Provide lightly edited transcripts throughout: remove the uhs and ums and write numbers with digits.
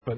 But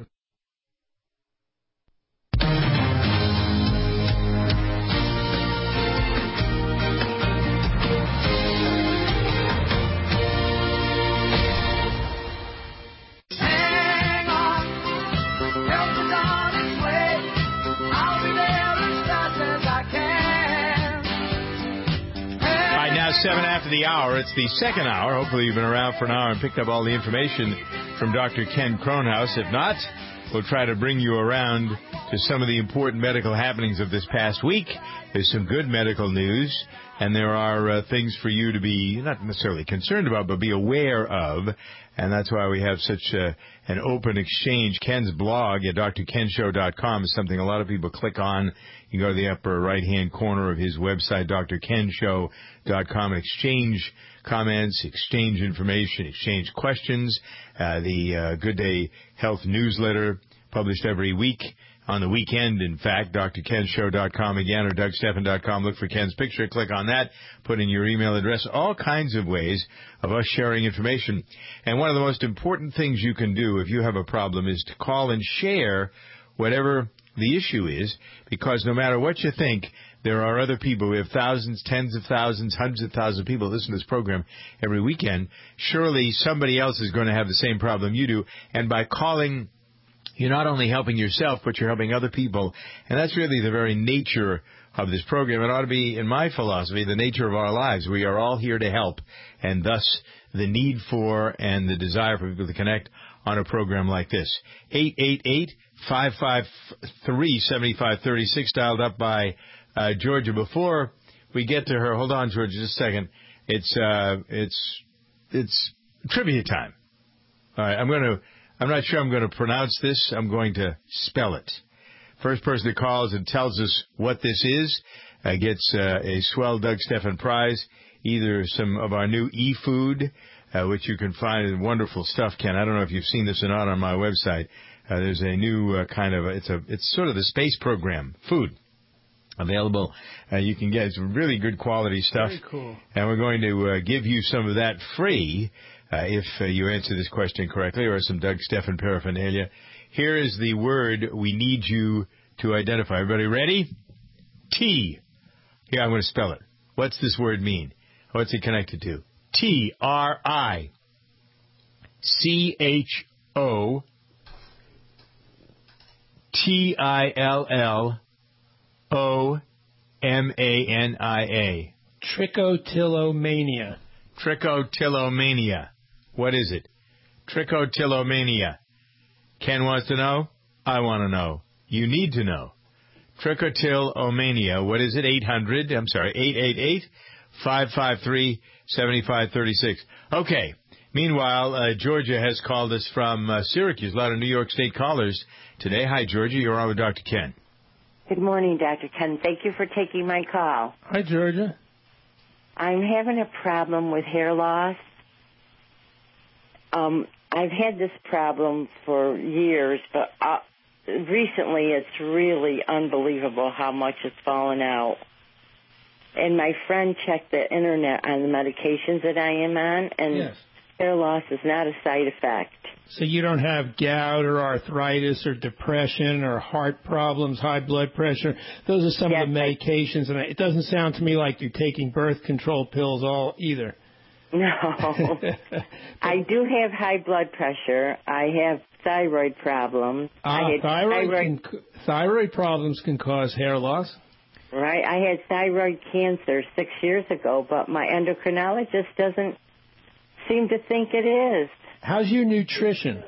Now, 7 after the hour. It's the second hour. Hopefully you've been around for an hour and picked up all the information from Dr. Ken Kronhaus. If not, we'll try to bring you around to some of the important medical happenings of this past week. There's some good medical news, and there are things for you to be not necessarily concerned about, but be aware of. And that's why we have such an open exchange. Ken's blog at drkenshow.com is something a lot of people click on. You go to the upper right-hand corner of his website, drkenshow.com, and exchange comments, exchange information, exchange questions. The Good Day Health newsletter published every week. On the weekend, in fact, drkenshow.com again, or dougstephan.com. Look for Ken's picture, click on that, put in your email address, all kinds of ways of us sharing information. And one of the most important things you can do if you have a problem is to call and share whatever the issue is, because no matter what you think, there are other people. We have thousands, tens of thousands, hundreds of thousands of people listen to this program every weekend. Surely somebody else is going to have the same problem you do, and by calling, you're not only helping yourself, but you're helping other people. And that's really the very nature of this program. It ought to be, in my philosophy, the nature of our lives. We are all here to help, and thus the need for and the desire for people to connect on a program like this. 888-553-7536, dialed up by Georgia. Before we get to her, hold on, Georgia, just a second. It's trivia time. All right, I'm not sure I'm going to pronounce this. I'm going to spell it. First person that calls and tells us what this is gets a swell Doug Stephan prize, either some of our new e-food, which you can find in wonderful stuff, Ken. I don't know if you've seen this or not on my website. There's a new kind of, it's sort of the space program, food, available. You can get some really good quality stuff. Very cool. And we're going to give you some of that free if you answer this question correctly, or some Doug Stephan paraphernalia. Here is the word we need you to identify. Everybody ready? T. Here, I'm going to spell it. What's this word mean? What's it connected to? Trichotillomania. Trichotillomania. Trichotillomania. What is it? Trichotillomania. Ken wants to know. I want to know. You need to know. Trichotillomania. What is it? 888-553-7536. Okay. Meanwhile, Georgia has called us from Syracuse. A lot of New York State callers today. Hi, Georgia. You're on with Dr. Ken. Good morning, Dr. Ken. Thank you for taking my call. Hi, Georgia. I'm having a problem with hair loss. I've had this problem for years, but recently it's really unbelievable how much it's fallen out. And my friend checked the internet on the medications that I am on, and yes, hair loss is not a side effect. So you don't have gout or arthritis or depression or heart problems, high blood pressure. Those are some of the medications, and it doesn't sound to me like you're taking birth control pills either. No. I do have high blood pressure. I have thyroid problems. Thyroid problems can cause hair loss. Right. I had thyroid cancer 6 years ago, but my endocrinologist doesn't seem to think it is. How's your nutrition?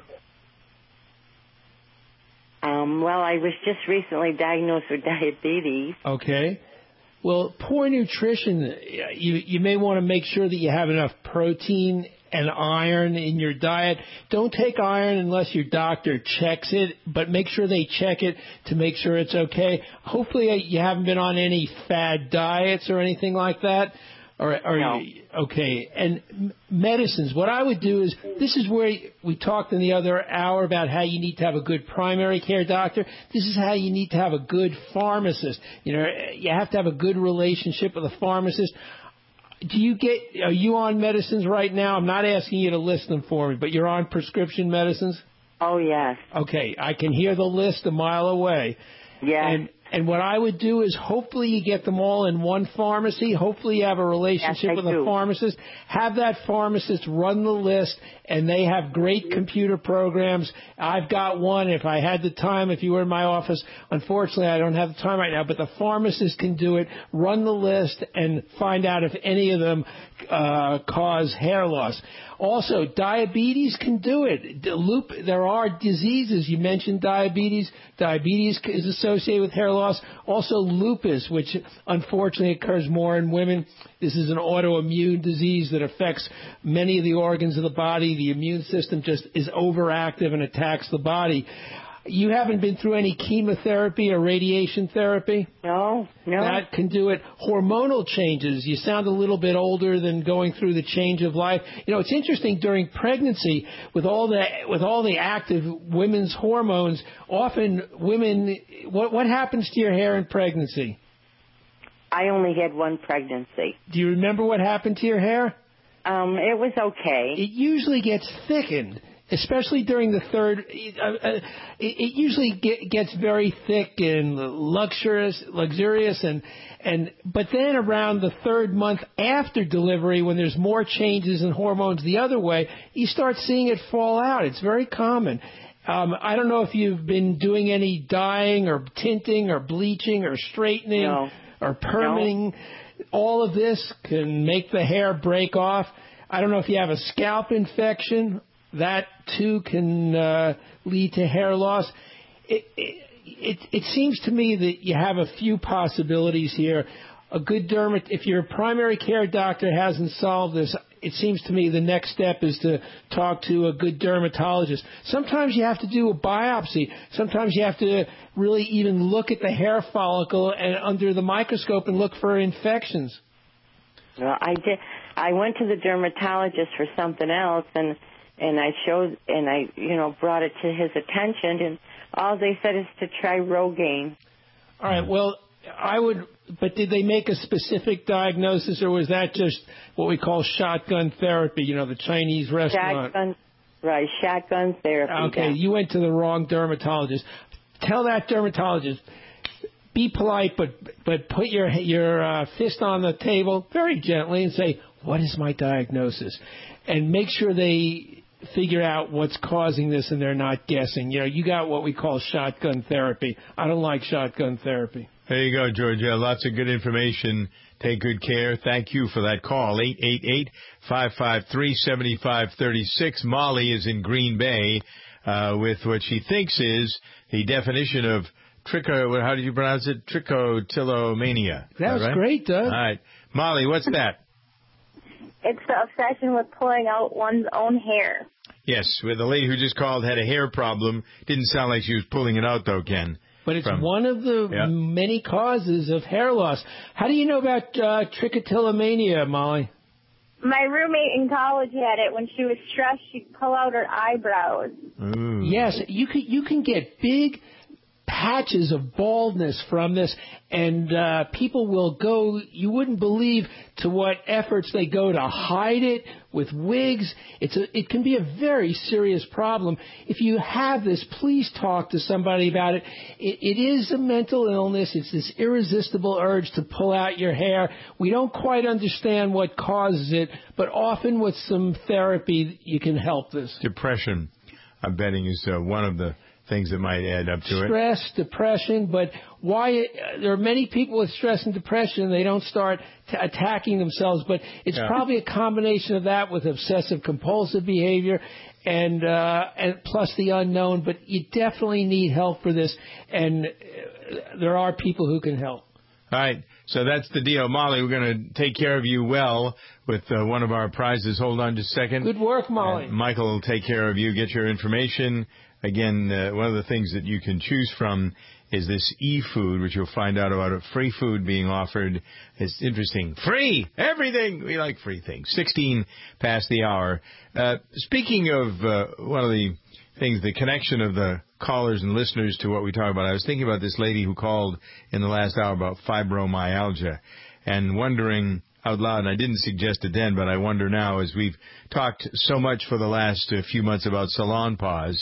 Well, I was just recently diagnosed with diabetes. Okay. Well, poor nutrition, you may want to make sure that you have enough protein and iron in your diet. Don't take iron unless your doctor checks it, but make sure they check it to make sure it's okay. Hopefully you haven't been on any fad diets or anything like that. No. Okay. And medicines, what I would do is, this is where we talked in the other hour about how you need to have a good primary care doctor. This is how you need to have a good pharmacist. You know, you have to have a good relationship with a pharmacist. Are you on medicines right now? I'm not asking you to list them for me, but you're on prescription medicines? Oh, yes. Okay, I can hear the list a mile away. Yes. And what I would do is hopefully you get them all in one pharmacy. Hopefully you have a relationship with a pharmacist. Have that pharmacist run the list, and they have great computer programs. I've got one. If I had the time, if you were in my office, unfortunately I don't have the time right now, but the pharmacist can do it, run the list, and find out if any of them cause hair loss. Also, diabetes can do it. There are diseases. You mentioned diabetes. Diabetes is associated with hair loss. Also, lupus, which unfortunately occurs more in women. This is an autoimmune disease that affects many of the organs of the body. The immune system just is overactive and attacks the body. You haven't been through any chemotherapy or radiation therapy? No. That can do it. Hormonal changes. You sound a little bit older than going through the change of life. You know, it's interesting during pregnancy with all the active women's hormones. Often women, what happens to your hair in pregnancy? I only had one pregnancy. Do you remember what happened to your hair? It was okay. It usually gets thickened. Especially during the third, it usually gets very thick and luxurious, but then around the third month after delivery, when there's more changes in hormones the other way, you start seeing it fall out. It's very common. I don't know if you've been doing any dyeing or tinting or bleaching or straightening or permanent. No. All of this can make the hair break off. I don't know if you have a scalp infection. That, too, can lead to hair loss. It seems to me that you have a few possibilities here. A good if your primary care doctor hasn't solved this, it seems to me the next step is to talk to a good dermatologist. Sometimes you have to do a biopsy. Sometimes you have to really even look at the hair follicle and under the microscope and look for infections. Well, I did. I went to the dermatologist for something else, and I brought it to his attention, and all they said is to try Rogaine. All right, well, but did they make a specific diagnosis, or was that just what we call shotgun therapy, the Chinese restaurant? Shotgun therapy. Okay, you went to the wrong dermatologist. Tell that dermatologist, be polite, but put your fist on the table very gently and say, what is my diagnosis? And make sure they figure out what's causing this and they're not guessing. You got what we call shotgun therapy. I don't like shotgun therapy. There you go, Georgia. Lots of good information. Take good care. Thank you for that call. 888-553-7536. Molly is in Green Bay with what she thinks is the definition of how did you pronounce it? Trichotillomania. That was right? Great, Doug. All right. Molly, what's that? It's the obsession with pulling out one's own hair. Yes, with the lady who just called had a hair problem. Didn't sound like she was pulling it out, though, Ken. But it's one of the many causes of hair loss. How do you know about trichotillomania, Molly? My roommate in college had it. When she was stressed, she'd pull out her eyebrows. Ooh. Yes, you can get big patches of baldness from this, and people will go, you wouldn't believe to what efforts they go to hide it with wigs. It can be a very serious problem. If you have this, please talk to somebody about it. It is a mental illness. It's this irresistible urge to pull out your hair. We don't quite understand what causes it, but often with some therapy you can help this. Depression, I'm betting, is one of the things that might add up to stress, depression, but there are many people with stress and depression, they don't start attacking themselves, but it's probably a combination of that with obsessive compulsive behavior and plus the unknown, but you definitely need help for this, and there are people who can help. All right, so that's the deal. Molly, we're going to take care of you well with one of our prizes. Hold on just a second. Good work, Molly. Michael will take care of you, get your information. Again, one of the things that you can choose from is this e-food, which you'll find out about, a free food being offered. It's interesting. Free! Everything! We like free things. 16 past the hour. Speaking of one of the things, the connection of the callers and listeners to what we talk about, I was thinking about this lady who called in the last hour about fibromyalgia and wondering out loud, and I didn't suggest it then, but I wonder now, as we've talked so much for the last few months about Salonpas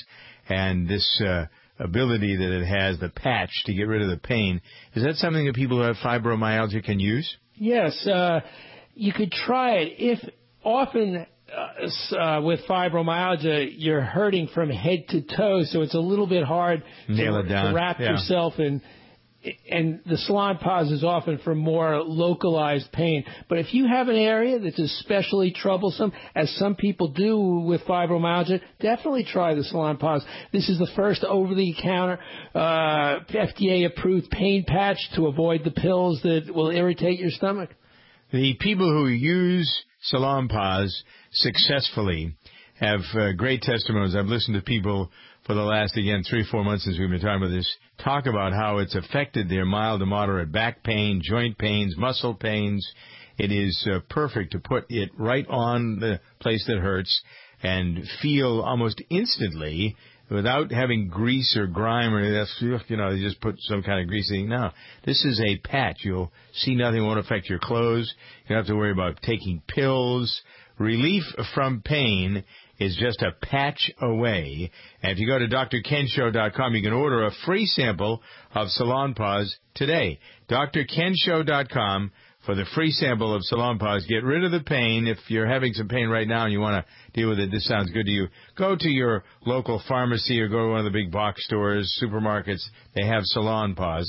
and this ability that it has, the patch, to get rid of the pain. Is that something that people who have fibromyalgia can use? Yes, you could try it. If often with fibromyalgia, you're hurting from head to toe, so it's a little bit hard to wrap yourself in. And the Salonpas is often for more localized pain. But if you have an area that's especially troublesome, as some people do with fibromyalgia, definitely try the Salonpas. This is the first over-the-counter FDA-approved pain patch to avoid the pills that will irritate your stomach. The people who use Salonpas successfully have great testimonies. I've listened to people for the last, 3-4 months since we've been talking about this, talk about how it's affected their mild to moderate back pain, joint pains, muscle pains. It is perfect to put it right on the place that hurts and feel almost instantly without having grease or grime or anything. You just put some kind of greasy. No, this is a patch. You'll see nothing. It won't affect your clothes. You don't have to worry about taking pills. Relief from pain is just a patch away. And if you go to drkenshow.com, you can order a free sample of Salonpas today. drkenshow.com for the free sample of Salonpas. Get rid of the pain. If you're having some pain right now and you want to deal with it, this sounds good to you. Go to your local pharmacy or go to one of the big box stores, supermarkets. They have Salonpas,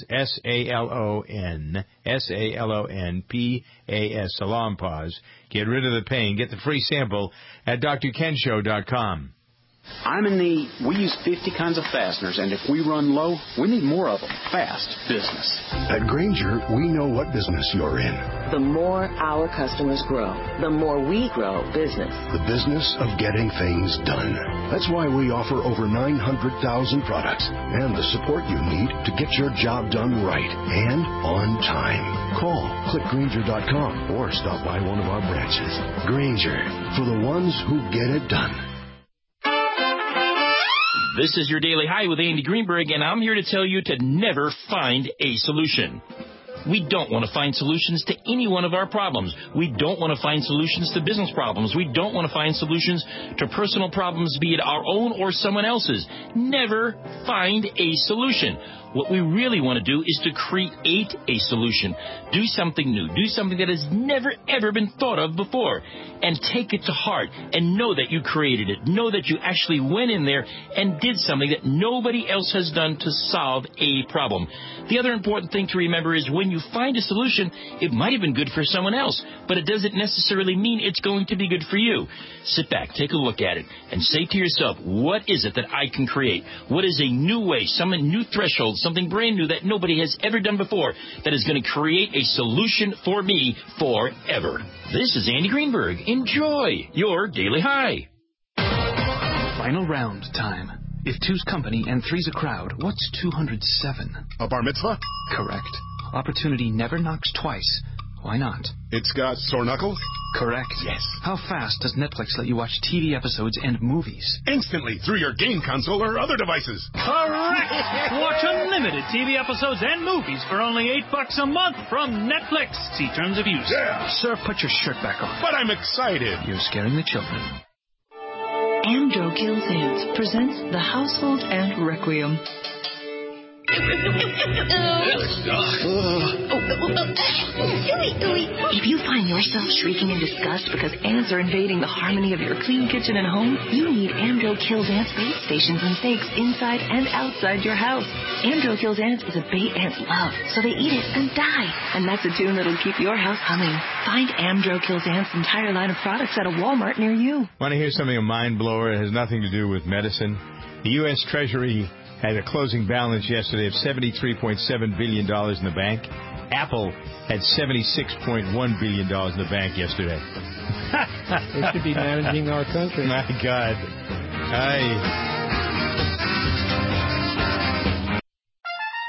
Salonpas, Salonpas. Get rid of the pain. Get the free sample at drkenshow.com. We use 50 kinds of fasteners, and if we run low, we need more of them. Fast business. At Grainger, we know what business you're in. The more our customers grow, the more we grow business. The business of getting things done. That's why we offer over 900,000 products and the support you need to get your job done right and on time. Call clickgrainger.com or stop by one of our branches. Grainger, for the ones who get it done. This is your Daily High with Andy Greenberg, and I'm here to tell you to never find a solution. We don't want to find solutions to any one of our problems. We don't want to find solutions to business problems. We don't want to find solutions to personal problems, be it our own or someone else's. Never find a solution. What we really want to do is to create a solution. Do something new. Do something that has never, ever been thought of before. And take it to heart and know that you created it. Know that you actually went in there and did something that nobody else has done to solve a problem. The other important thing to remember is when you find a solution, it might have been good for someone else, but it doesn't necessarily mean it's going to be good for you. Sit back, take a look at it, and say to yourself, what is it that I can create? What is a new way, some new threshold, something brand new that nobody has ever done before that is going to create a solution for me forever? This is Andy Greenberg. Enjoy your Daily High. Final round time. If 2's company and 3's a crowd, what's 207? A bar mitzvah? Correct. Opportunity never knocks twice. Why not? It's got sore knuckles? Correct. Yes. How fast does Netflix let you watch TV episodes and movies? Instantly, through your game console or other devices. Correct! Watch unlimited TV episodes and movies for only $8 a month from Netflix. See terms of use. Yeah. Sir, put your shirt back on. But I'm excited. You're scaring the children. Amdro Kills Ants presents The Household Ant Requiem. If you find yourself shrieking in disgust because ants are invading the harmony of your clean kitchen and home, you need Amdro Kills Ants bait stations and stakes inside and outside your house. Amdro Kills Ants is a bait ants love, so they eat it and die. And that's a tune that'll keep your house humming. Find Amdro Kills Ants' entire line of products at a Walmart near you. Want to hear something a mind blower? It has nothing to do with medicine. The U.S. Treasury had a closing balance yesterday of $73.7 billion in the bank. Apple had $76.1 billion in the bank yesterday. They should be managing our country. My God.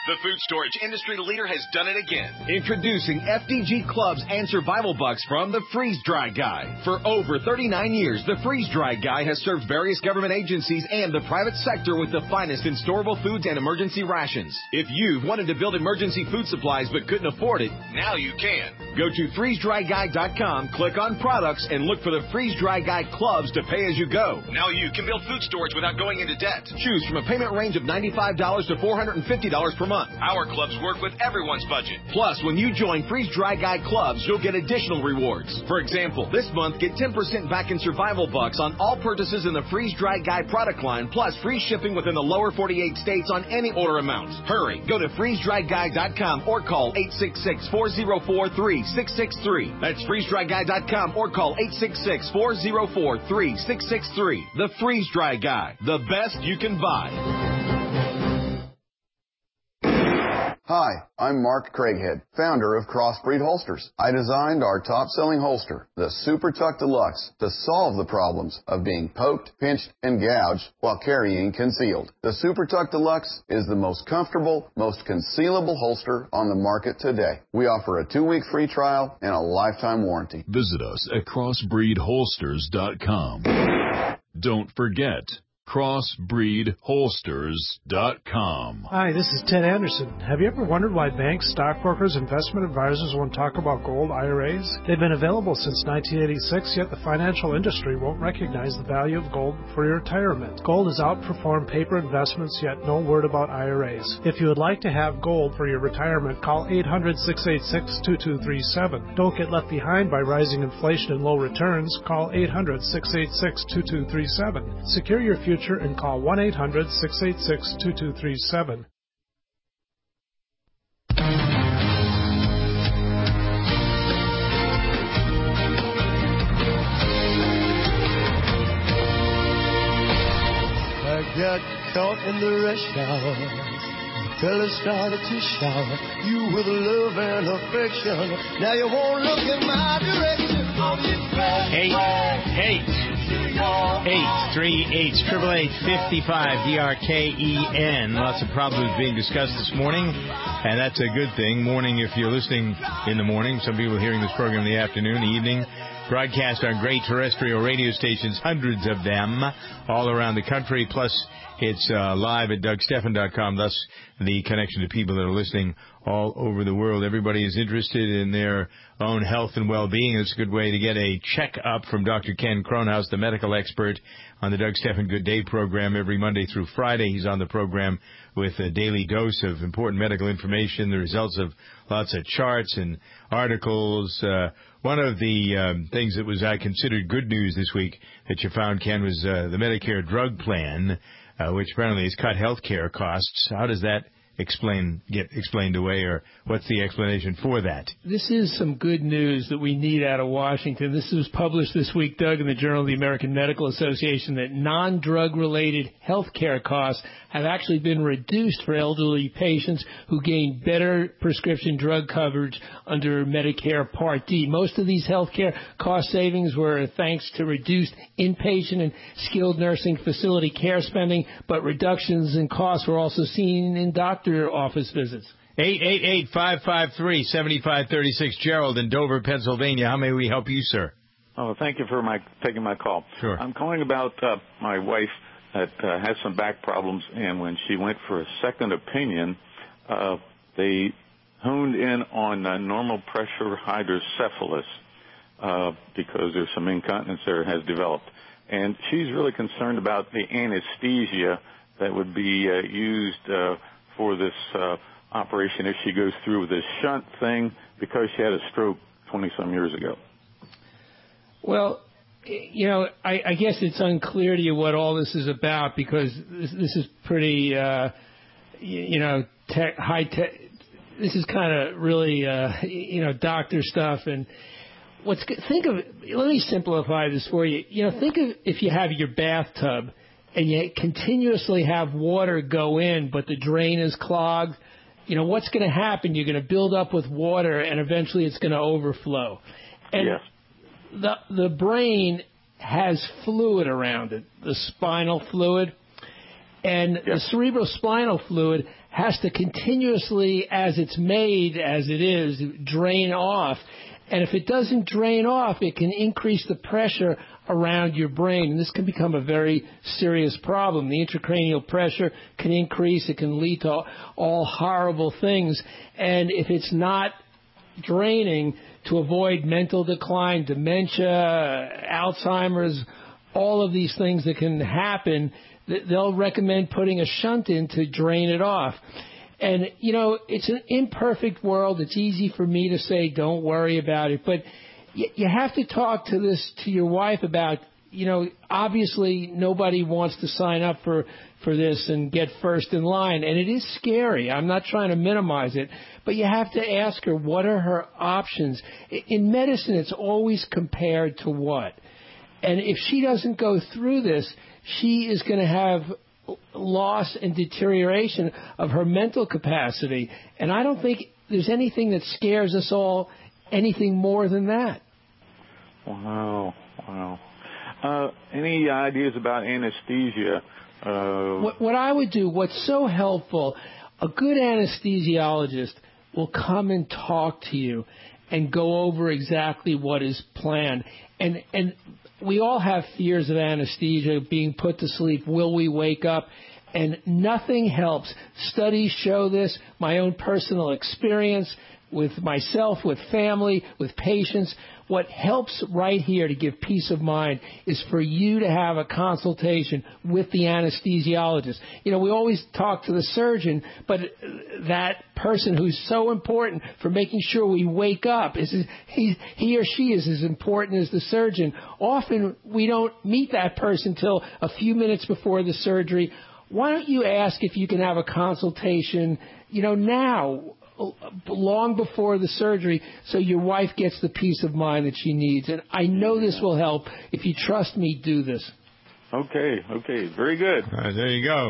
The food storage industry leader has done it again. Introducing FDG Clubs and Survival Bucks from the Freeze Dry Guy. For over 39 years, the Freeze Dry Guy has served various government agencies and the private sector with the finest in storable foods and emergency rations. If you've wanted to build emergency food supplies but couldn't afford it, now you can. Go to freezedryguy.com, click on products, and look for the Freeze Dry Guy Clubs to pay as you go. Now you can build food storage without going into debt. Choose from a payment range of $95 to $450 per month. Our clubs work with everyone's budget. Plus, when you join Freeze Dry Guy Clubs, you'll get additional rewards. For example, this month, get 10% back in Survival Bucks on all purchases in the Freeze Dry Guy product line, plus free shipping within the lower 48 states on any order amount. Hurry, go to freezedryguy.com or call 866-404-3663. That's freezedryguy.com or call 866-404-3663. The Freeze Dry Guy, the best you can buy. Hi, I'm Mark Craighead, founder of Crossbreed Holsters. I designed our top-selling holster, the Super Tuck Deluxe, to solve the problems of being poked, pinched, and gouged while carrying concealed. The Super Tuck Deluxe is the most comfortable, most concealable holster on the market today. We offer a 2-week free trial and a lifetime warranty. Visit us at crossbreedholsters.com. Don't forget, crossbreedholsters.com. Hi, this is Ted Anderson. Have you ever wondered why banks, stockbrokers, investment advisors won't talk about gold IRAs? They've been available since 1986, yet the financial industry won't recognize the value of gold for your retirement. Gold has outperformed paper investments, yet no word about IRAs. If you would like to have gold for your retirement, call 800-686-2237. Don't get left behind by rising inflation and low returns. Call 800-686-2237. Secure your future and call 1-800-686-2237. I got caught in the rush hour. Fella started to shower you with love and affection. Now you won't look in my direction. 888-838-55-DRKEN. Lots of problems being discussed this morning, and that's a good thing. Morning if you're listening in the morning. Some people hearing this program in the afternoon, the evening. Broadcast on great terrestrial radio stations, hundreds of them, all around the country. Plus, it's live at DougStephan.com, thus the connection to people that are listening all over the world. Everybody is interested in their own health and well-being. It's a good way to get a check-up from Dr. Ken Kronhaus, the medical expert on the Doug Stephan Good Day program every Monday through Friday. He's on the program with a daily dose of important medical information, the results of lots of charts and articles. One of the things that was I considered good news this week that you found, Ken, was the Medicare drug plan, which apparently has cut health care costs. How does that get explained away, or what's the explanation for that? This is some good news that we need out of Washington. This was published this week, Doug, in the Journal of the American Medical Association, that non-drug-related health care costs have actually been reduced for elderly patients who gain better prescription drug coverage under Medicare Part D. Most of these health care cost savings were thanks to reduced inpatient and skilled nursing facility care spending, but reductions in costs were also seen in doctor office visits. 888-553-7536. Gerald in Dover, Pennsylvania. How may we help you, sir? Oh, thank you for taking my call. Sure. I'm calling about my wife that has some back problems, and when she went for a second opinion, they honed in on normal pressure hydrocephalus because there's some incontinence there has developed. And she's really concerned about the anesthesia that would be used for this operation if she goes through with this shunt thing because she had a stroke 20-some years ago. Well, you know, I guess it's unclear to you what all this is about because this is pretty, high-tech. This is kind of really, doctor stuff. And let me simplify this for you. You know, think of if you have your bathtub and you continuously have water go in, but the drain is clogged. You know, what's going to happen? You're going to build up with water, and eventually it's going to overflow. And yes. The brain has fluid around it, the spinal fluid. And the cerebrospinal fluid has to continuously, as it's made, as it is, drain off. And if it doesn't drain off, it can increase the pressure around your brain. And this can become a very serious problem. The intracranial pressure can increase. It can lead to all horrible things. And if it's not draining, to avoid mental decline, dementia, Alzheimer's, all of these things that can happen, they'll recommend putting a shunt in to drain it off. And, you know, it's an imperfect world. It's easy for me to say, don't worry about it. But you have to talk to your wife about, you know, obviously nobody wants to sign up for this and get first in line. And it is scary. I'm not trying to minimize it. But you have to ask her, what are her options? In medicine, it's always compared to what? And if she doesn't go through this, she is going to have loss and deterioration of her mental capacity. And I don't think there's anything that scares us all anything more than that. Wow. Any ideas about anesthesia? What I would do, what's so helpful, a good anesthesiologist will come and talk to you and go over exactly what is planned. And we all have fears of anesthesia, being put to sleep. Will we wake up? And nothing helps. Studies show this, my own personal experience with myself, with family, with patients. What helps right here to give peace of mind is for you to have a consultation with the anesthesiologist. You know, we always talk to the surgeon, but that person who's so important for making sure we wake up, he or she is as important as the surgeon. Often we don't meet that person till a few minutes before the surgery. Why don't you ask if you can have a consultation, you know, now, long before the surgery, so your wife gets the peace of mind that she needs. And I know this will help. If you trust me, do this. Okay. Very good. All right, there you go.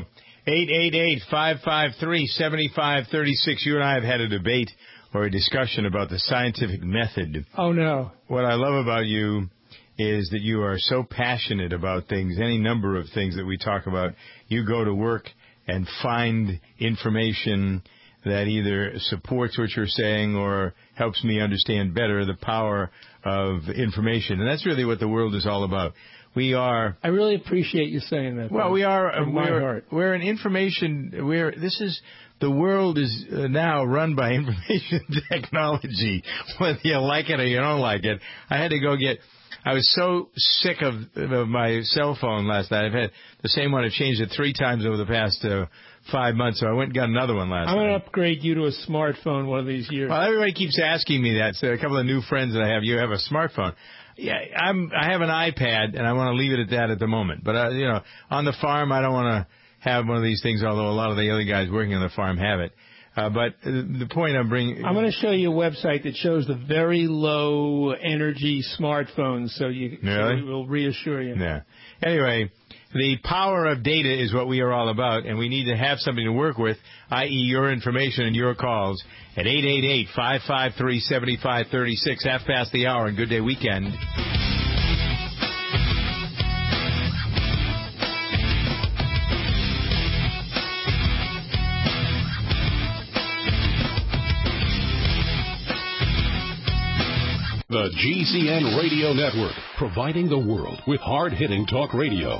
888-553-7536. You and I have had a debate or a discussion about the scientific method. Oh, no. What I love about you is that you are so passionate about things, any number of things that we talk about. You go to work and find information that either supports what you're saying or helps me understand better the power of information. And that's really what the world is all about. I really appreciate you saying that. Well, we're an information, the world is now run by information technology, whether you like it or you don't like it. I was so sick of my cell phone last night. I've had the same one. I changed it 3 times over the past 5 months, so I went and got another one last night. I'm going to upgrade you to a smartphone one of these years. Well, everybody keeps asking me that. So a couple of new friends that I have, you have a smartphone. Yeah, I have an iPad, and I want to leave it at that at the moment. But, on the farm, I don't want to have one of these things, although a lot of the other guys working on the farm have it. But the point I'm bringing... I'm going to show you a website that shows the very low energy smartphones, so it will reassure you. Yeah. Anyway, the power of data is what we are all about, and we need to have something to work with, i.e. your information and your calls at 888-553-7536, half past the hour, and Good Day Weekend. The GCN Radio Network, providing the world with hard-hitting talk radio.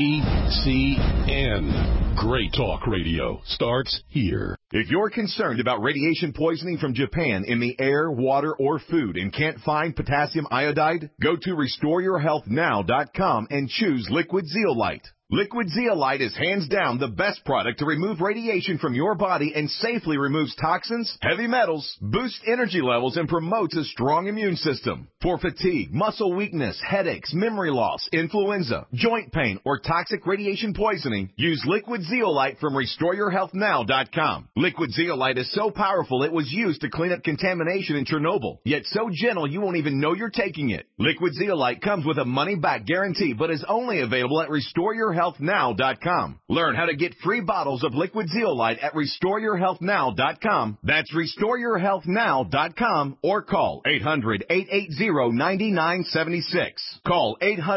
GCN. Great talk radio starts here. If you're concerned about radiation poisoning from Japan in the air, water, or food and can't find potassium iodide, go to RestoreYourHealthNow.com and choose Liquid Zeolite. Liquid Zeolite is hands down the best product to remove radiation from your body and safely removes toxins, heavy metals, boosts energy levels, and promotes a strong immune system. For fatigue, muscle weakness, headaches, memory loss, influenza, joint pain, or toxic radiation poisoning, use Liquid Zeolite from RestoreYourHealthNow.com. Liquid Zeolite is so powerful it was used to clean up contamination in Chernobyl, yet so gentle you won't even know you're taking it. Liquid Zeolite comes with a money-back guarantee but is only available at RestoreYourHealthNow.com RestoreYourHealthNow.com. Learn how to get free bottles of Liquid Zeolite at RestoreYourHealthNow.com. That's RestoreYourHealthNow.com or call 800-880-9976. Call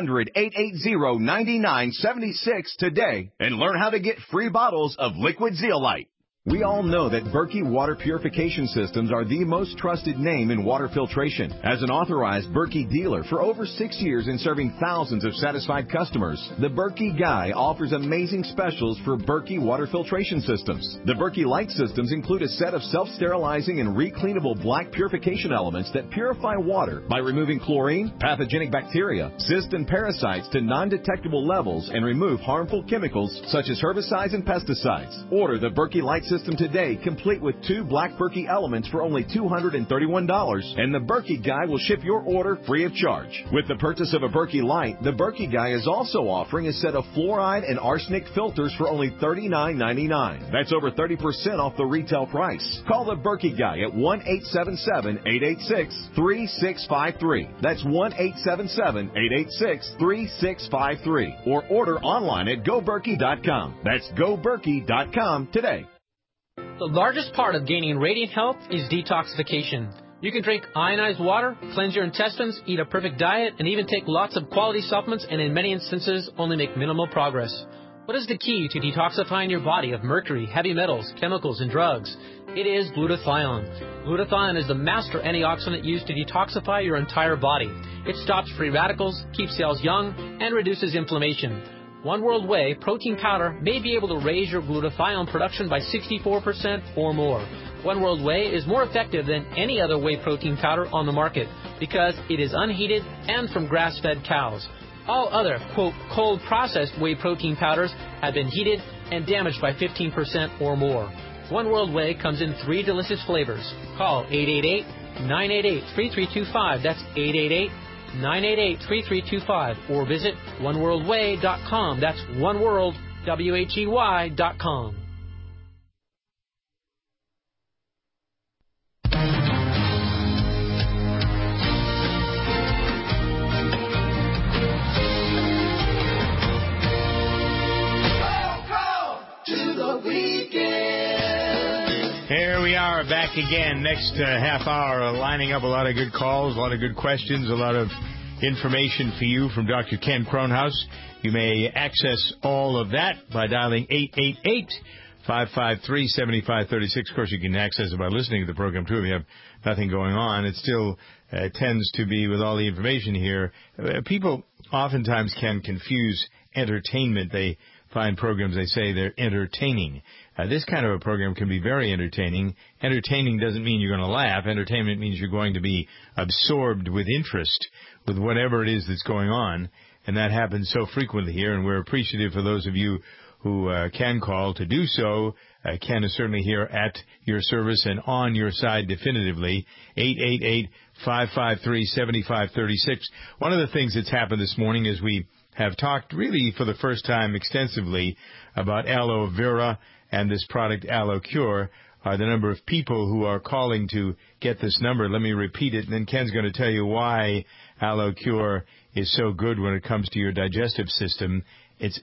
800-880-9976 today and learn how to get free bottles of Liquid Zeolite. We all know that Berkey water purification systems are the most trusted name in water filtration. As an authorized Berkey dealer for over 6 years and serving thousands of satisfied customers, the Berkey Guy offers amazing specials for Berkey water filtration systems. The Berkey Light systems include a set of self-sterilizing and recleanable black purification elements that purify water by removing chlorine, pathogenic bacteria, cysts, and parasites to non-detectable levels and remove harmful chemicals such as herbicides and pesticides. Order the Berkey Light system today, complete with 2 black Berkey elements for only $231, and the Berkey Guy will ship your order free of charge. With the purchase of a Berkey Light, the Berkey Guy is also offering a set of fluoride and arsenic filters for only $39.99. That's over 30% off the retail price. Call the Berkey Guy at 1-877-886-3653. That's 1-877-886-3653. Or order online at GoBerkey.com. That's GoBerkey.com today. The largest part of gaining radiant health is detoxification. You can drink ionized water, cleanse your intestines, eat a perfect diet, and even take lots of quality supplements and in many instances only make minimal progress. What is the key to detoxifying your body of mercury, heavy metals, chemicals, and drugs? It is glutathione. Glutathione is the master antioxidant used to detoxify your entire body. It stops free radicals, keeps cells young, and reduces inflammation. One World Whey protein powder may be able to raise your glutathione production by 64% or more. One World Whey is more effective than any other whey protein powder on the market because it is unheated and from grass-fed cows. All other, quote, cold processed whey protein powders have been heated and damaged by 15% or more. One World Whey comes in 3 delicious flavors. Call 888-988-3325. That's 888-988-3325, or visit oneworldwhey.com. That's oneworldwhey.com. Here we are back again. Next half hour, lining up a lot of good calls, a lot of good questions, a lot of information for you from Dr. Ken Kronhaus. You may access all of that by dialing 888-553-7536. Of course, you can access it by listening to the program, too, if you have nothing going on. It still tends to be, with all the information here, people oftentimes can confuse entertainment. They find programs, they say they're entertaining. This kind of a program can be very entertaining. Entertaining doesn't mean you're going to laugh. Entertainment means you're going to be absorbed with interest with whatever it is that's going on, and that happens so frequently here, and we're appreciative for those of you who can call to do so. Ken is certainly here at your service and on your side definitively. 888-553-7536. One of the things that's happened this morning is we have talked really for the first time extensively about aloe vera and this product Aloe Cure. The number of people who are calling to get this number. Let me repeat it, and then Ken's going to tell you why Aloe Cure is so good when it comes to your digestive system. It's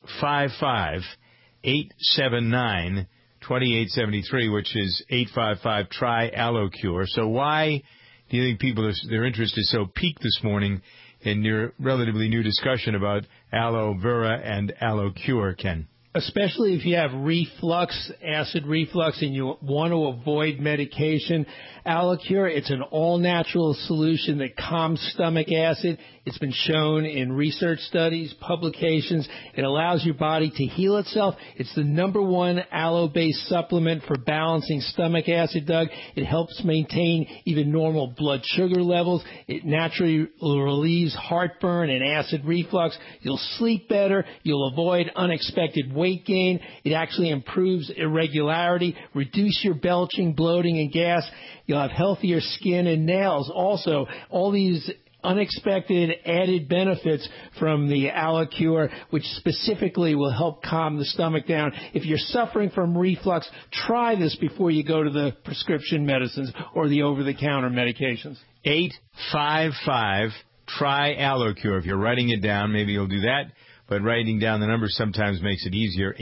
855-879-2873, which is 855-TRY-ALOE Cure. So why do you think their interest is so piqued this morning in your relatively new discussion about aloe vera and Aloe Cure, Ken? Especially if you have acid reflux, and you want to avoid medication. Aloe Cure, it's an all-natural solution that calms stomach acid. It's been shown in research studies, publications. It allows your body to heal itself. It's the #1 aloe-based supplement for balancing stomach acid, Doug. It helps maintain even normal blood sugar levels. It naturally relieves heartburn and acid reflux. You'll sleep better. You'll avoid unexpected weight gain. It actually improves irregularity, reduce your belching, bloating, and gas. You'll have healthier skin and nails. Also, all these unexpected added benefits from the Aloe Cure, which specifically will help calm the stomach down. If you're suffering from reflux, try this before you go to the prescription medicines or the over-the-counter medications. 855-TRY-ALOE Cure. If you're writing it down, maybe you'll do that but writing down the numbers sometimes makes it easier.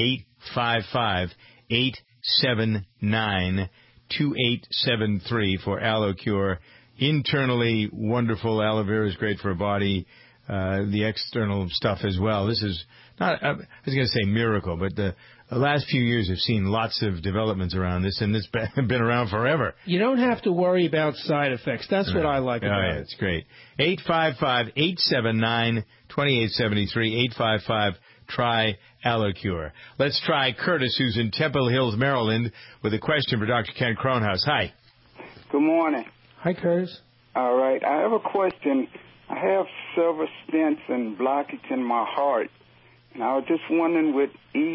855-879-2873 for AlloCure. Internally wonderful. Aloe vera is great for a body. The external stuff as well. This is not, I was going to say miracle, but the last few years have seen lots of developments around this, and it's been around forever. You don't have to worry about side effects. That's what I like about it. It's great. 855-879-2873. 855-TRY AlloCure. Let's try Curtis, who's in Temple Hills, Maryland, with a question for Dr. Ken Kronhaus. Hi. Good morning. Hi, Curtis. All right. I have a question. I have several stents and blockage in my heart, and I was just wondering would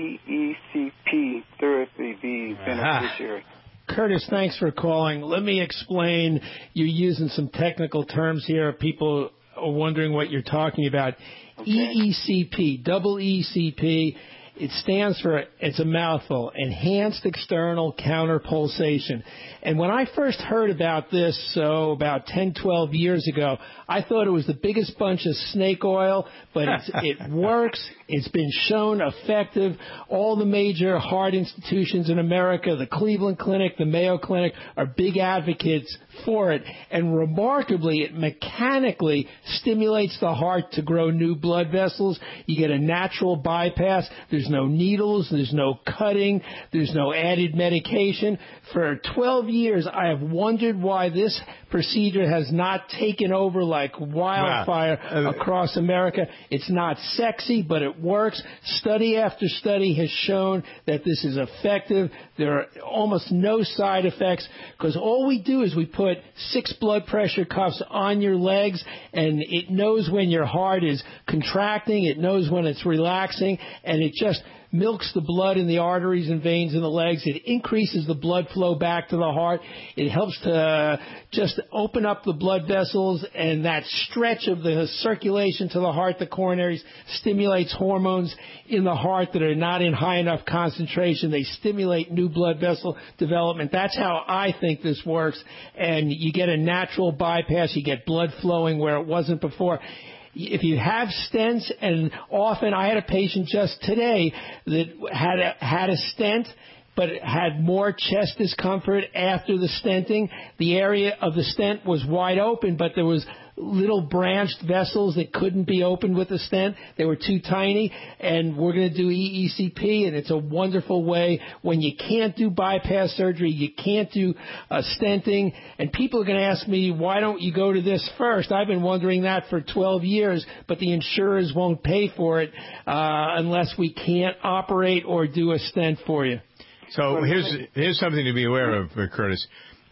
EECP therapy be beneficiary? Curtis, thanks for calling. Let me explain. You're using some technical terms here. People are wondering what you're talking about. Okay. EECP, double ECP, it stands for, it's a mouthful, Enhanced External Counterpulsation. And when I first heard about this, about 10, 12 years ago, I thought it was the biggest bunch of snake oil, but it works. It's been shown effective. All the major heart institutions in America, the Cleveland Clinic, the Mayo Clinic, are big advocates for it. And remarkably, it mechanically stimulates the heart to grow new blood vessels. You get a natural bypass. There's no needles. There's no cutting. There's no added medication. For 12 years, I have wondered why this procedure has not taken over like wildfire across America. It's not sexy, but it works. Study after study has shown that this is effective. There are almost no side effects because all we do is we put 6 blood pressure cuffs on your legs, and it knows when your heart is contracting. It knows when it's relaxing, and it just milks the blood in the arteries and veins in the legs. It increases the blood flow back to the heart. It helps to just open up the blood vessels, and that stretch of the circulation to the heart, the coronaries, stimulates hormones in the heart that are not in high enough concentration. They stimulate new blood vessel development. That's how I think this works. And you get a natural bypass. You get blood flowing where it wasn't before. If you have stents, and often I had a patient just today that had a stent but had more chest discomfort after the stenting. The area of the stent was wide open, but there was little branched vessels that couldn't be opened with the stent. They were too tiny, and we're going to do EECP, and it's a wonderful way when you can't do bypass surgery, you can't do stenting, and people are going to ask me, why don't you go to this first? I've been wondering that for 12 years, but the insurers won't pay for it unless we can't operate or do a stent for you. So here's something to be aware of, Curtis.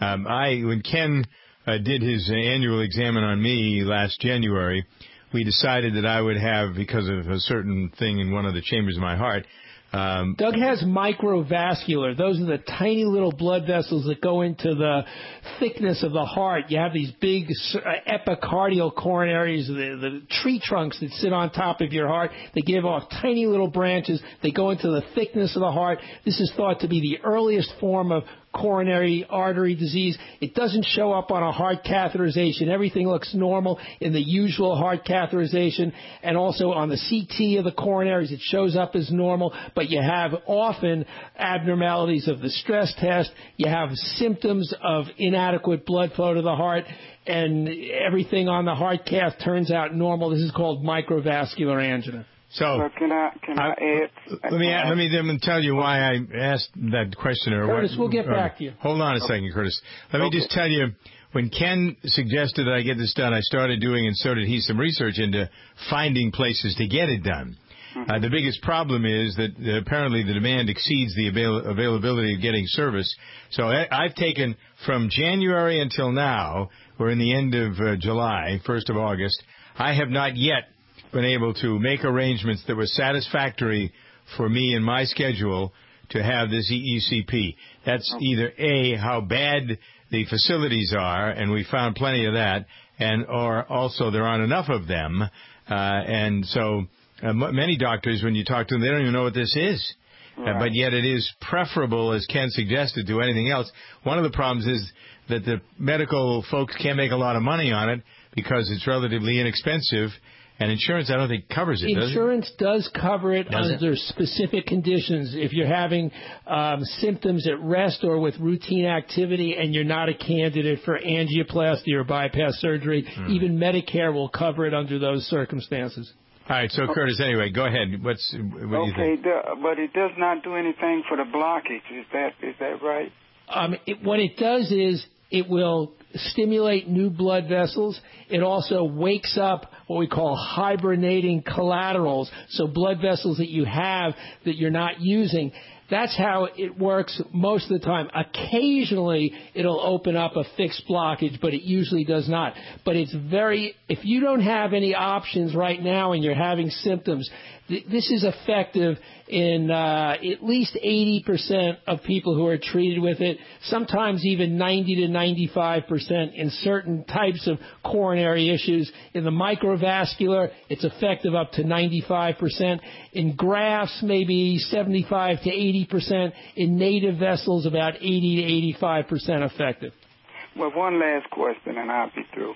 When Ken did his annual exam on me last January, we decided that I would have, because of a certain thing in one of the chambers of my heart. Doug has microvascular. Those are the tiny little blood vessels that go into the thickness of the heart. You have these big epicardial coronaries, the tree trunks that sit on top of your heart. They give off tiny little branches. They go into the thickness of the heart. This is thought to be the earliest form of coronary artery disease. It doesn't show up on a heart catheterization. Everything looks normal in the usual heart catheterization, and also on the CT of the coronaries, it shows up as normal, but you have often abnormalities of the stress test. You have symptoms of inadequate blood flow to the heart, and everything on the heart cath turns out normal. This is called microvascular angina. So can I add? Let me then tell you why I asked that question. Curtis, we'll get back to you. Hold on a second, Curtis. Let me just tell you, when Ken suggested that I get this done, I started doing, and so did he, some research into finding places to get it done. The biggest problem is that apparently the demand exceeds the availability of getting service. So I've taken from January until now, we're in the end of July, 1st of August, I have not yet been able to make arrangements that were satisfactory for me and my schedule to have this EECP. That's either A, how bad the facilities are, and we found plenty of that, or also there aren't enough of them. And so many doctors, when you talk to them, they don't even know what this is. Right. But yet it is preferable, as Ken suggested, to anything else. One of the problems is that the medical folks can't make a lot of money on it because it's relatively inexpensive. And insurance, I don't think, covers it, does it? Insurance does cover it under specific conditions. If you're having symptoms at rest or with routine activity and you're not a candidate for angioplasty or bypass surgery, even Medicare will cover it under those circumstances. All right, so Curtis, anyway, go ahead. What do you think? But it does not do anything for the blockage. Is that right? What it does is it will stimulate new blood vessels. It also wakes up what we call hibernating collaterals, so blood vessels that you have that you're not using. That's how it works most of the time. Occasionally, it'll open up a fixed blockage, but it usually does not. But if you don't have any options right now and you're having symptoms, this is effective in at least 80% of people who are treated with it, sometimes even 90 to 95% in certain types of coronary issues. In the microvascular, it's effective up to 95%. In grafts, maybe 75 to 80%. In native vessels, about 80 to 85% effective. Well, one last question, and I'll be through.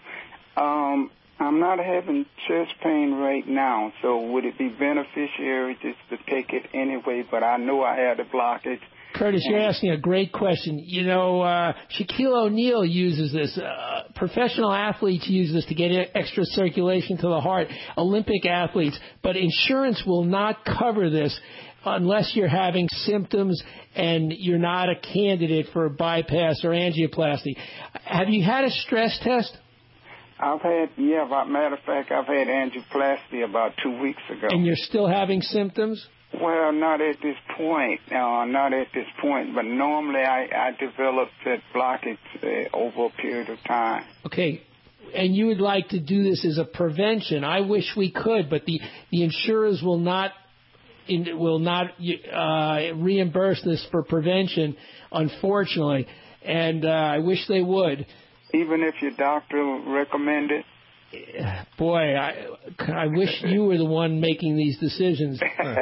I'm not having chest pain right now, so would it be beneficiary just to take it anyway? But I know I had a blockage. Curtis, you're asking a great question. You know, Shaquille O'Neal uses this. Professional athletes use this to get extra circulation to the heart. Olympic athletes. But insurance will not cover this unless you're having symptoms and you're not a candidate for a bypass or angioplasty. Have you had a stress test? Matter of fact, I've had angioplasty about 2 weeks ago. And you're still having symptoms? Well, not at this point. But normally I develop that blockage over a period of time. Okay. And you would like to do this as a prevention. I wish we could, but the insurers will not reimburse this for prevention, unfortunately. And I wish they would. Even if your doctor recommended it? Boy, I wish you were the one making these decisions.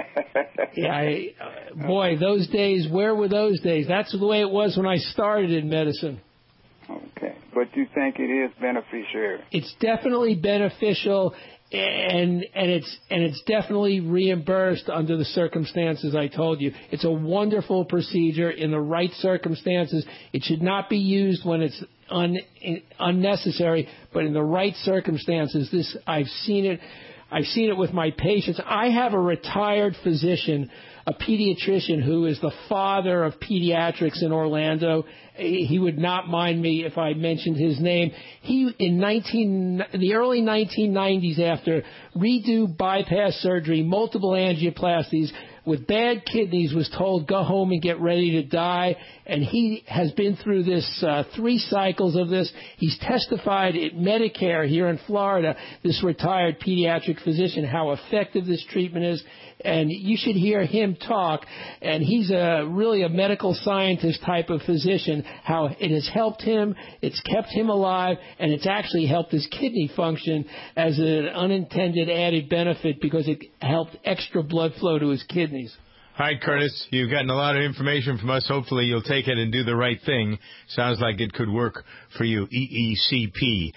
Those days, where were those days? That's the way it was when I started in medicine. Okay. But you think it is beneficiary? It's definitely beneficial, and it's definitely reimbursed under the circumstances I told you. It's a wonderful procedure in the right circumstances. It should not be used when it's unnecessary, but in the right circumstances. I've seen it with my patients. I have a retired physician, a pediatrician who is the father of pediatrics in Orlando. He would not mind me if I mentioned his name. He, in the early 1990s, after redo bypass surgery, multiple angioplasties, with bad kidneys, was told, go home and get ready to die. And he has been through this 3 cycles of this. He's testified at Medicare here in Florida, this retired pediatric physician, how effective this treatment is. And you should hear him talk. And he's really a medical scientist type of physician, how it has helped him, it's kept him alive, and it's actually helped his kidney function as an unintended added benefit because it helped extra blood flow to his kidneys. All right, Curtis, you've gotten a lot of information from us. Hopefully you'll take it and do the right thing. Sounds like it could work for you. EECP.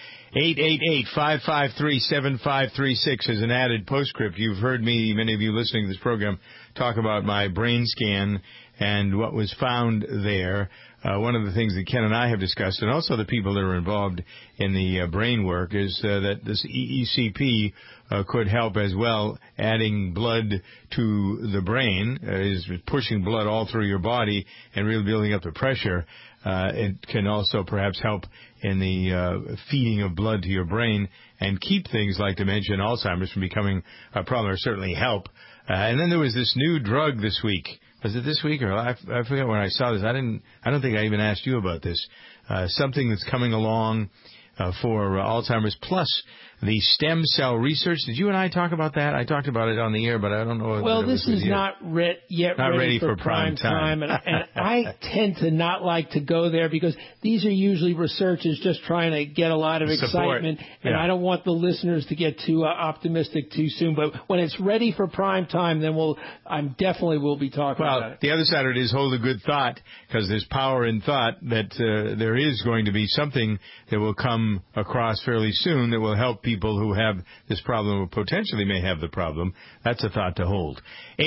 888-553-7536 is an added postscript. You've heard me, many of you listening to this program, talk about my brain scan and what was found there. One of the things that Ken and I have discussed, and also the people that are involved in the brain work, is that this EECP could help as well, adding blood to the brain, is pushing blood all through your body and really building up the pressure. It can also perhaps help in the feeding of blood to your brain and keep things like dementia and Alzheimer's from becoming a problem, or certainly help. And then there was this new drug this week. Was it this week, or I forget when I saw this. I don't think I even asked you about this. Something that's coming along for Alzheimer's, plus the stem cell research. Did you and I talk about that? I talked about it on the air, but I don't know. Well, this is not yet ready for prime time. And I tend to not like to go there because these are usually researchers just trying to get a lot of excitement. And I don't want the listeners to get too optimistic too soon. But when it's ready for prime time, then I definitely will be talking about it. The other side of it is hold a good thought, because there's power in thought that there is going to be something that will come across fairly soon that will help people who have this problem or potentially may have the problem. That's a thought to hold.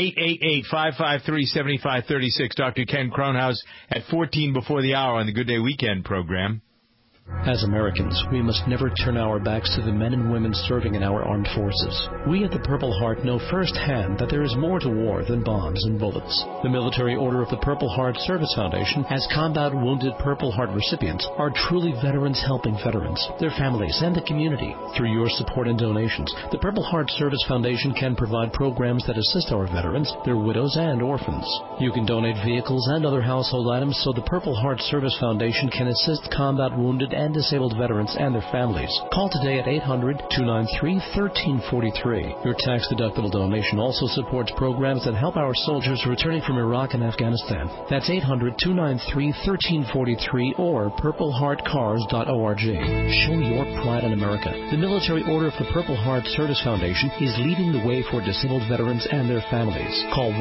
888-553-7536. Dr. Ken Kronhaus at 14 before the hour on the Good Day Weekend program. As Americans, we must never turn our backs to the men and women serving in our armed forces. We at the Purple Heart know firsthand that there is more to war than bombs and bullets. The Military Order of the Purple Heart Service Foundation, as combat wounded Purple Heart recipients, are truly veterans helping veterans, their families, and the community. Through your support and donations, the Purple Heart Service Foundation can provide programs that assist our veterans, their widows, and orphans. You can donate vehicles and other household items so the Purple Heart Service Foundation can assist combat wounded and disabled veterans and their families. Call today at 800-293-1343. Your tax-deductible donation also supports programs that help our soldiers returning from Iraq and Afghanistan. That's 800-293-1343 or purpleheartcars.org. Show your pride in America. The Military Order of the Purple Heart Service Foundation is leading the way for disabled veterans and their families. Call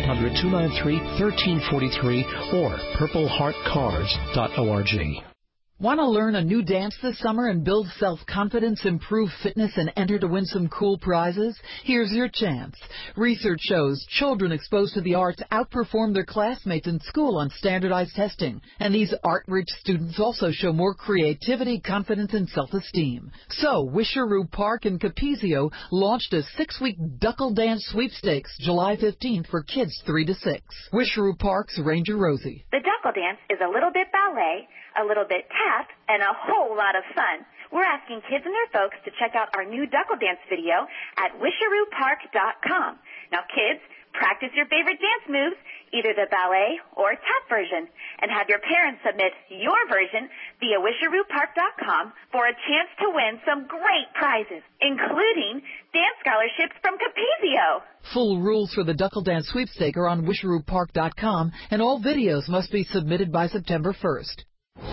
1-800-293-1343 or purpleheartcars.org. Want to learn a new dance this summer and build self-confidence, improve fitness, and enter to win some cool prizes? Here's your chance. Research shows children exposed to the arts outperform their classmates in school on standardized testing. And these art-rich students also show more creativity, confidence, and self-esteem. So, Wisharoo Park in Capizio launched a 6-week Duckle Dance Sweepstakes July 15th for kids 3 to 6. Wisharoo Park's Ranger Rosie. The Duckle Dance is a little bit ballet, a little bit tap, and a whole lot of fun. We're asking kids and their folks to check out our new Duckle Dance video at wisharoopark.com. Now, kids, practice your favorite dance moves, either the ballet or tap version, and have your parents submit your version via wisharoopark.com for a chance to win some great prizes, including dance scholarships from Capizio. Full rules for the Duckle Dance Sweepstake are on wisharoopark.com, and all videos must be submitted by September 1st.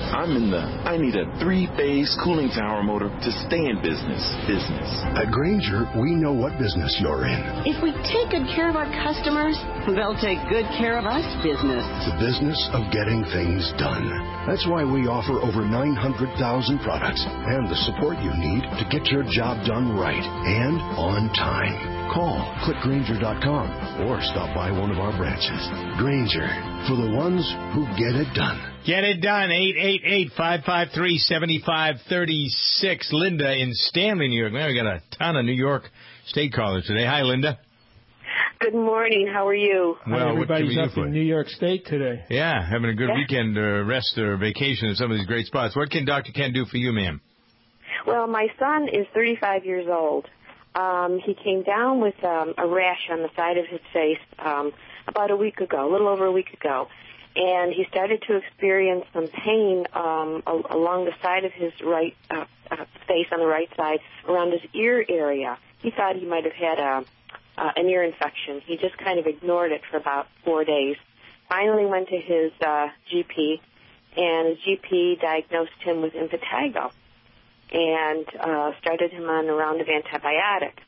I need a 3-phase cooling tower motor to stay in business. At Grainger, we know what business you're in. If we take good care of our customers, they'll take good care of us business. The business of getting things done. That's why we offer over 900,000 products and the support you need to get your job done right and on time. Call clickgrainger.com or stop by one of our branches. Grainger, for the ones who get it done. Get it done. 888-553-7536. Linda in Stanley, New York. Man, we got a ton of New York State callers today. Hi, Linda. Good morning. How are you? Well, everybody's up in New York State today. Yeah, having a good weekend rest or vacation in some of these great spots. What can Dr. Ken do for you, ma'am? Well, my son is 35 years old. He came down with a rash on the side of his face about a week ago, a little over a week ago. And he started to experience some pain along the side of his right face on the right side, around his ear area. He thought he might have had an ear infection. He just kind of ignored it for about 4 days. Finally went to his GP, and his GP diagnosed him with impetigo and started him on a round of antibiotics.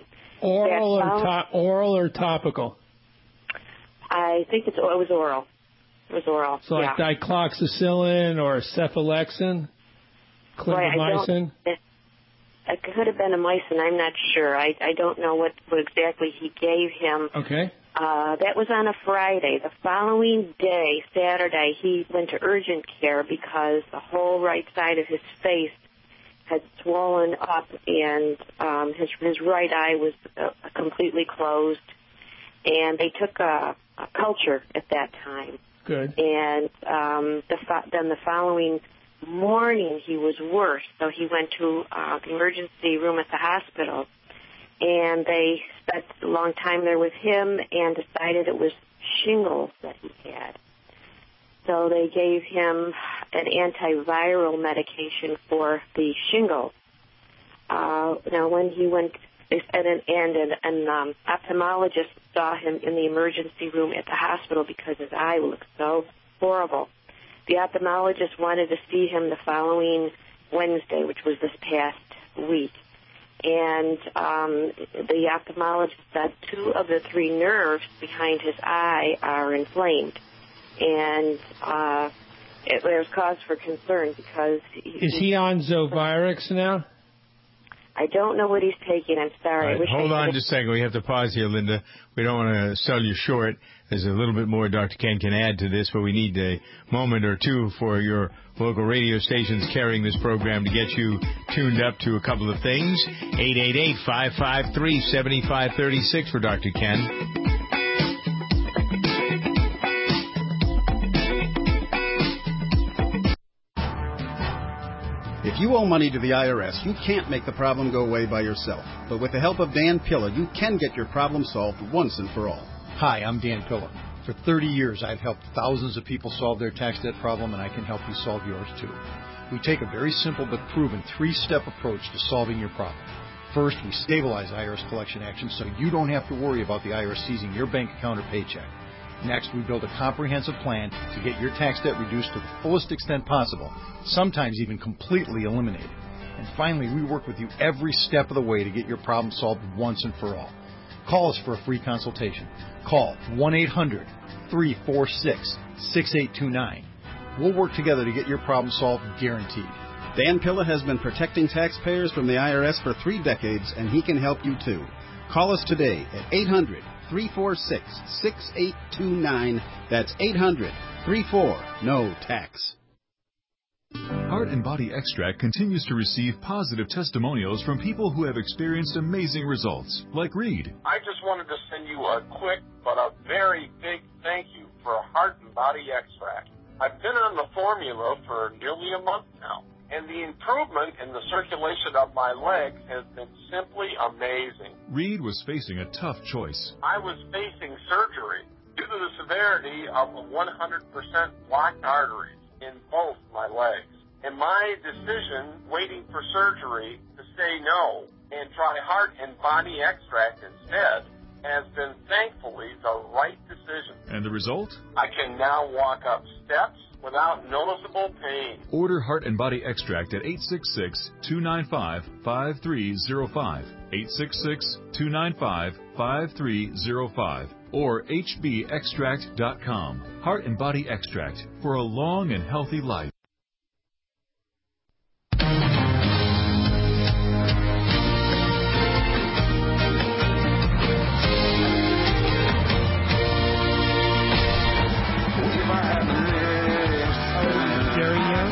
Oral or topical? I think it was oral. It was oral. So like dicloxacillin or cephalexin, clindamycin? Right, it could have been a mycin. I'm not sure. I don't know what exactly he gave him. Okay. That was on a Friday. The following day, Saturday, he went to urgent care because the whole right side of his face had swollen up, and his right eye was completely closed. And they took a culture at that time. Good. And then the following morning, he was worse. So he went to the emergency room at the hospital, and they spent a long time there with him and decided it was shingles that he had. So they gave him an antiviral medication for the shingles. Now, when he went, they said, an ophthalmologist saw him in the emergency room at the hospital because his eye looked so horrible. The ophthalmologist wanted to see him the following Wednesday, which was this past week. And the ophthalmologist said 2 of the 3 nerves behind his eye are inflamed. And there's cause for concern because... Is he on Zovirix now? I don't know what he's taking. I'm sorry. Right, hold on just a second. We have to pause here, Linda. We don't want to sell you short. There's a little bit more Dr. Ken can add to this, but we need a moment or two for your local radio stations carrying this program to get you tuned up to a couple of things. 888-553-7536 for Dr. Ken. If you owe money to the IRS, you can't make the problem go away by yourself. But with the help of Dan Pilla, you can get your problem solved once and for all. Hi, I'm Dan Pilla. For 30 years, I've helped thousands of people solve their tax debt problem, and I can help you solve yours too. We take a very simple but proven 3-step approach to solving your problem. First, we stabilize IRS collection actions so you don't have to worry about the IRS seizing your bank account or paycheck. Next, we build a comprehensive plan to get your tax debt reduced to the fullest extent possible, sometimes even completely eliminated. And finally, we work with you every step of the way to get your problem solved once and for all. Call us for a free consultation. Call 1-800-346-6829. We'll work together to get your problem solved, guaranteed. Dan Pilla has been protecting taxpayers from the IRS for 3 decades, and he can help you too. Call us today at 800-346-6829. That's 800-34-NO-TAX. Heart and Body Extract continues to receive positive testimonials from people who have experienced amazing results, like Reed. I just wanted to send you a quick but a very big thank you for Heart and Body Extract. I've been on the formula for nearly a month now, and the improvement in the circulation of my legs has been simply amazing. Reed was facing a tough choice. I was facing surgery due to the severity of the 100% blocked arteries in both my legs. And my decision, waiting for surgery, to say no and try Heart and Body Extract instead, has been thankfully the right decision. And the result? I can now walk up steps without noticeable pain. Order Heart and Body Extract at 866-295-5305, 866-295-5305, or hbextract.com. Heart and Body Extract for a long and healthy life. Gary Young?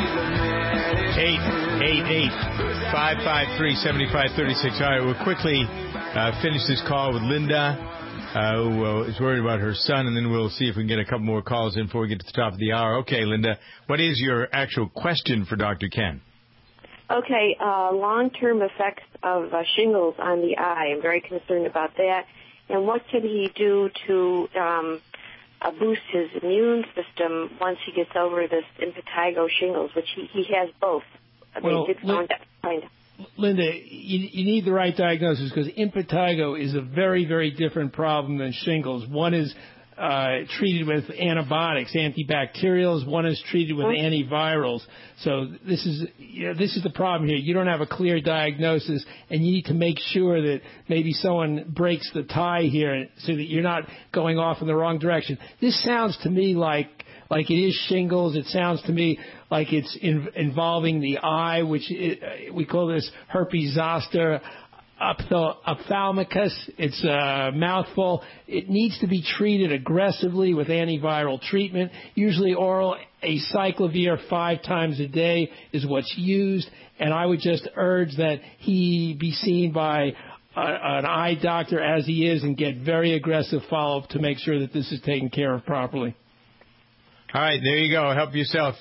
888-553-7536. All right, we'll quickly finish this call with Linda, who is worried about her son, and then we'll see if we can get a couple more calls in before we get to the top of the hour. Okay, Linda, what is your actual question for Dr. Ken? Okay, long-term effects of shingles on the eye. I'm very concerned about that. And what can he do to boost his immune system once he gets over this impetigo shingles, which he has both? Well, Linda, you need the right diagnosis because impetigo is a very, very different problem than shingles. One is treated with antibiotics, antibacterials. One is treated with antivirals. So this is the problem here. You don't have a clear diagnosis, and you need to make sure that maybe someone breaks the tie here so that you're not going off in the wrong direction. This sounds to me like it is shingles. It sounds to me like it's involving the eye, which we call this herpes zoster ophthalmicus. It's a mouthful. It needs to be treated aggressively with antiviral treatment. Usually oral acyclovir 5 times a day is what's used, and I would just urge that he be seen by an eye doctor as he is and get very aggressive follow-up to make sure that this is taken care of properly. All right, there you go. Help yourself.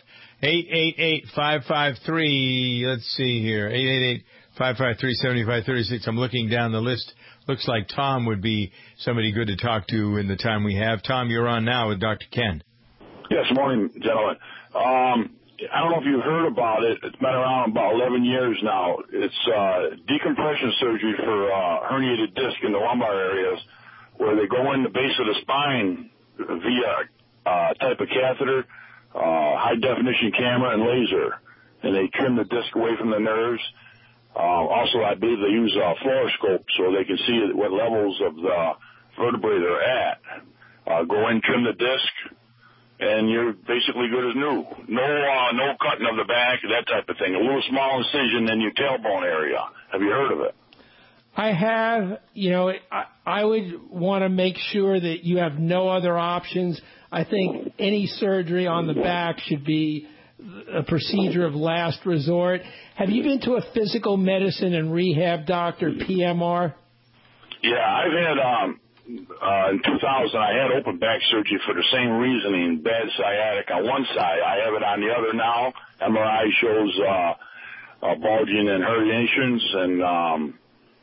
888-553, let's see here, 888-553-7536. I'm looking down the list. Looks like Tom would be somebody good to talk to in the time we have. Tom, you're on now with Dr. Ken. Yes, morning, gentlemen. I don't know if you've heard about it. It's been around about 11 years now. It's decompression surgery for herniated disc in the lumbar areas where they go in the base of the spine via type of catheter, high-definition camera, and laser, and they trim the disc away from the nerves. Also, I believe they use a fluoroscope so they can see what levels of the vertebrae they're at. Go in, trim the disc, and you're basically good as new. No cutting of the back, that type of thing. A little small incision in your tailbone area. Have you heard of it? I have. I would want to make sure that you have no other options. I think any surgery on the back should be a procedure of last resort. Have you been to a physical medicine and rehab doctor, PMR? Yeah, I've had, in 2000, I had open back surgery for the same reasoning, bad sciatic on one side. I have it on the other now. MRI shows bulging and herniations, and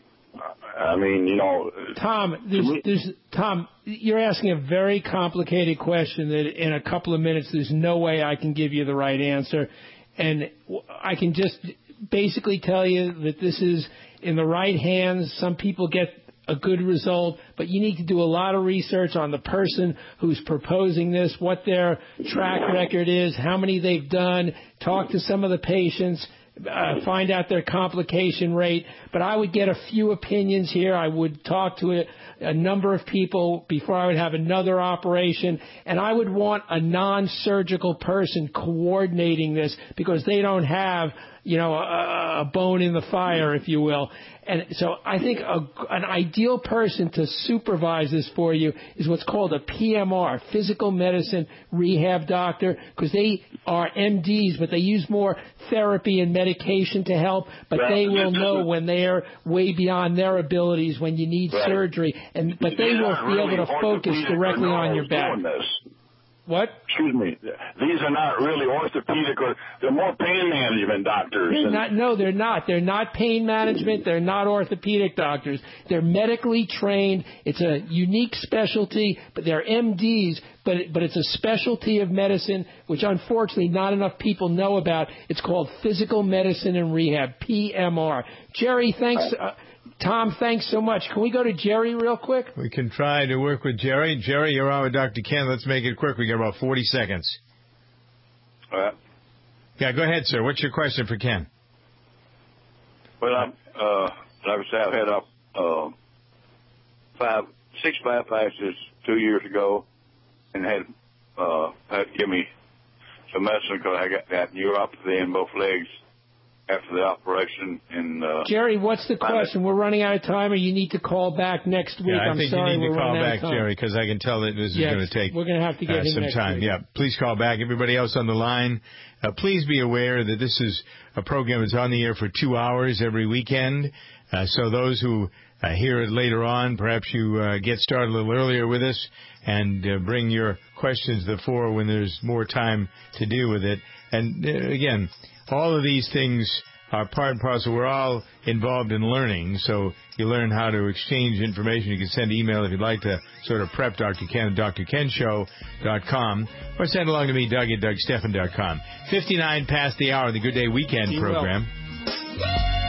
Tom, you're asking a very complicated question that in a couple of minutes there's no way I can give you the right answer. And I can just basically tell you that this is in the right hands. Some people get a good result, but you need to do a lot of research on the person who's proposing this, what their track record is, how many they've done, talk to some of the patients, find out their complication rate. But I would get a few opinions here. I would talk to a number of people before I would have another operation. And I would want a non-surgical person coordinating this because they don't have, a bone in the fire, if you will. And so I think an ideal person to supervise this for you is what's called a PMR, physical medicine rehab doctor, because they are MDs, but they use more therapy and medication to help, but they will know when they are way beyond their abilities when you need surgery, but they will be able to focus directly on your back. What? Excuse me. These are not really orthopedic, or they're more pain management doctors. They're not. They're not pain management. They're not orthopedic doctors. They're medically trained. It's a unique specialty, but they're MDs, but it's a specialty of medicine, which unfortunately not enough people know about. It's called physical medicine and rehab, PMR. Jerry, thanks. Tom, thanks so much. Can we go to Jerry real quick? We can try to work with Jerry. Jerry, you're on with Dr. Ken. Let's make it quick. We got about 40 seconds. All right. Yeah, go ahead, sir. What's your question for Ken? Well, like I said, I've had 6 bypasses 2 years ago, and had to give me some medicine because I got that neuropathy in both legs after the operation. And Jerry, what's the question? We're running out of time, or you need to call back next week. I think you need to call back, Jerry, because I can tell that this is going to take we're going to have to get some time. Week. Yeah, please call back. Everybody else on the line, please be aware that this is a program that's on the air for 2 hours every weekend. So those who hear it later on, perhaps you get started a little earlier with us and bring your questions to the fore when there's more time to deal with it. And again, all of these things are part and parcel. We're all involved in learning, so you learn how to exchange information. You can send email if you'd like to sort of prep Dr. Ken at drkenshow.com, or send along to me, Doug at DougStephan.com. 59 past the hour of the Good Day Weekend program.